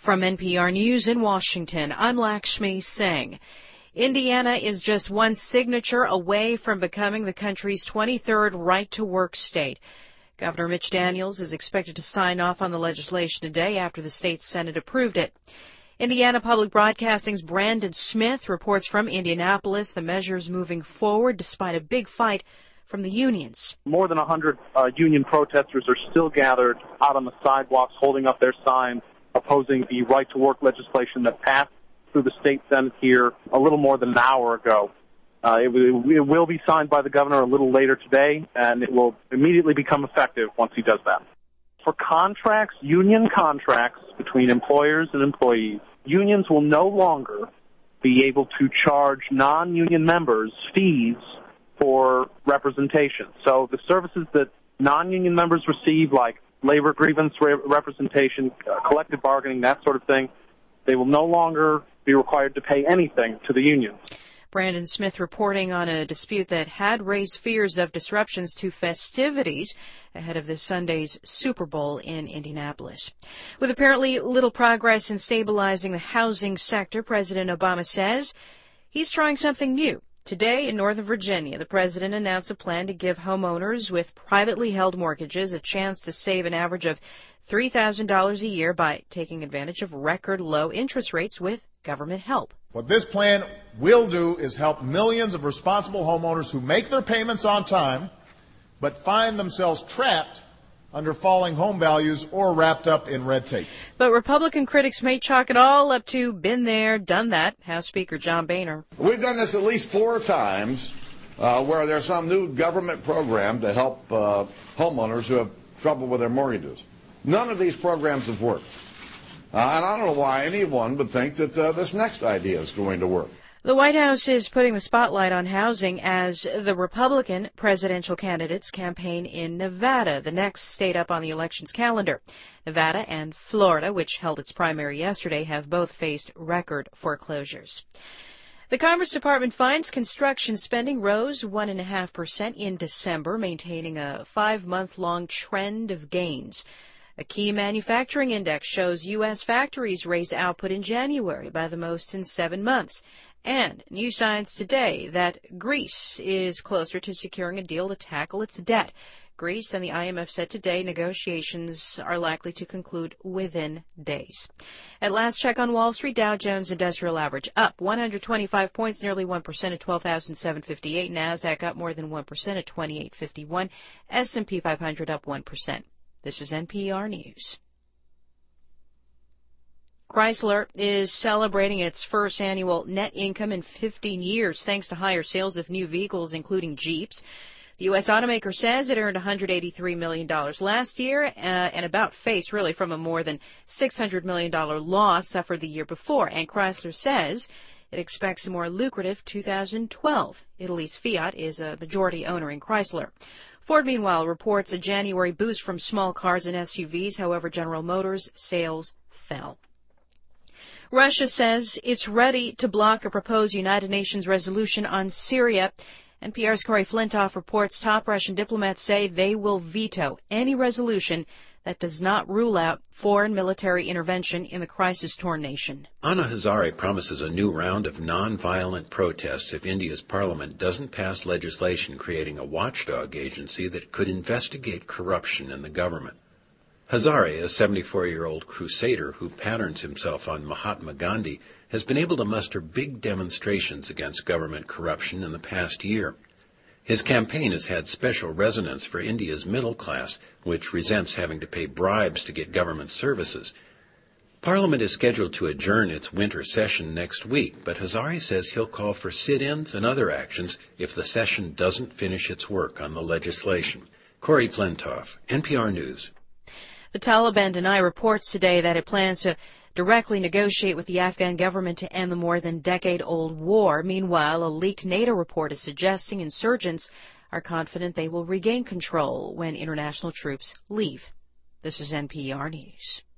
From NPR News in Washington, I'm Lakshmi Singh. Indiana is just one signature away from becoming the country's 23rd right-to-work state. Governor Mitch Daniels is expected to sign off on the legislation today after the state Senate approved it. Indiana Public Broadcasting's Brandon Smith reports from Indianapolis the measure is moving forward despite a big fight from the unions. More than 100 union protesters are still gathered out on the sidewalks holding up their signs opposing the right-to-work legislation that passed through the state Senate here a little more than an hour ago. It will be signed by the governor a little later today, and it will immediately become effective once he does that. For contracts, union contracts between employers and employees, unions will no longer be able to charge non-union members fees for representation. So the services that non-union members receive, like labor grievance representation, collective bargaining, that sort of thing, they will no longer be required to pay anything to the unions. Brandon Smith reporting on a dispute that had raised fears of disruptions to festivities ahead of this Sunday's Super Bowl in Indianapolis. With apparently little progress in stabilizing the housing sector, President Obama says he's trying something new. Today in Northern Virginia, the president announced a plan to give homeowners with privately held mortgages a chance to save an average of $3,000 a year by taking advantage of record low interest rates with government help. What this plan will do is help millions of responsible homeowners who make their payments on time but find themselves trapped under falling home values or wrapped up in red tape. But Republican critics may chalk it all up to been there, done that. House Speaker John Boehner. We've done this at least 4 times where there's some new government program to help homeowners who have trouble with their mortgages. None of these programs have worked. And I don't know why anyone would think that this next idea is going to work. The White House is putting the spotlight on housing as the Republican presidential candidates campaign in Nevada, the next state up on the election's calendar. Nevada and Florida, which held its primary yesterday, have both faced record foreclosures. The Commerce Department finds construction spending rose 1.5% in December, maintaining a 5-month-long trend of gains. A key manufacturing index shows U.S. factories raised output in January by the most in 7 months. And new signs today that Greece is closer to securing a deal to tackle its debt. Greece and the IMF said today negotiations are likely to conclude within days. At last check on Wall Street, Dow Jones Industrial Average up 125 points, nearly 1% at 12,758. NASDAQ up more than 1% at 2851. S&P 500 up 1%. This is NPR News. Chrysler is celebrating its first annual net income in 15 years thanks to higher sales of new vehicles, including Jeeps. The U.S. automaker says it earned $183 million last year and about faced really from a more than $600 million loss suffered the year before. And Chrysler says it expects a more lucrative 2012. Italy's Fiat is a majority owner in Chrysler. Ford, meanwhile, reports a January boost from small cars and SUVs. However, General Motors sales fell. Russia says it's ready to block a proposed United Nations resolution on Syria. NPR's Corey Flintoff reports top Russian diplomats say they will veto any resolution that does not rule out foreign military intervention in the crisis-torn nation. Anna Hazare promises a new round of non-violent protests if India's parliament doesn't pass legislation creating a watchdog agency that could investigate corruption in the government. Hazare, a 74-year-old crusader who patterns himself on Mahatma Gandhi, has been able to muster big demonstrations against government corruption in the past year. His campaign has had special resonance for India's middle class, which resents having to pay bribes to get government services. Parliament is scheduled to adjourn its winter session next week, but Hazare says he'll call for sit-ins and other actions if the session doesn't finish its work on the legislation. Corey Flintoff, NPR News. The Taliban deny reports today that it plans to directly negotiate with the Afghan government to end the more than decade-old war. Meanwhile, a leaked NATO report is suggesting insurgents are confident they will regain control when international troops leave. This is NPR News.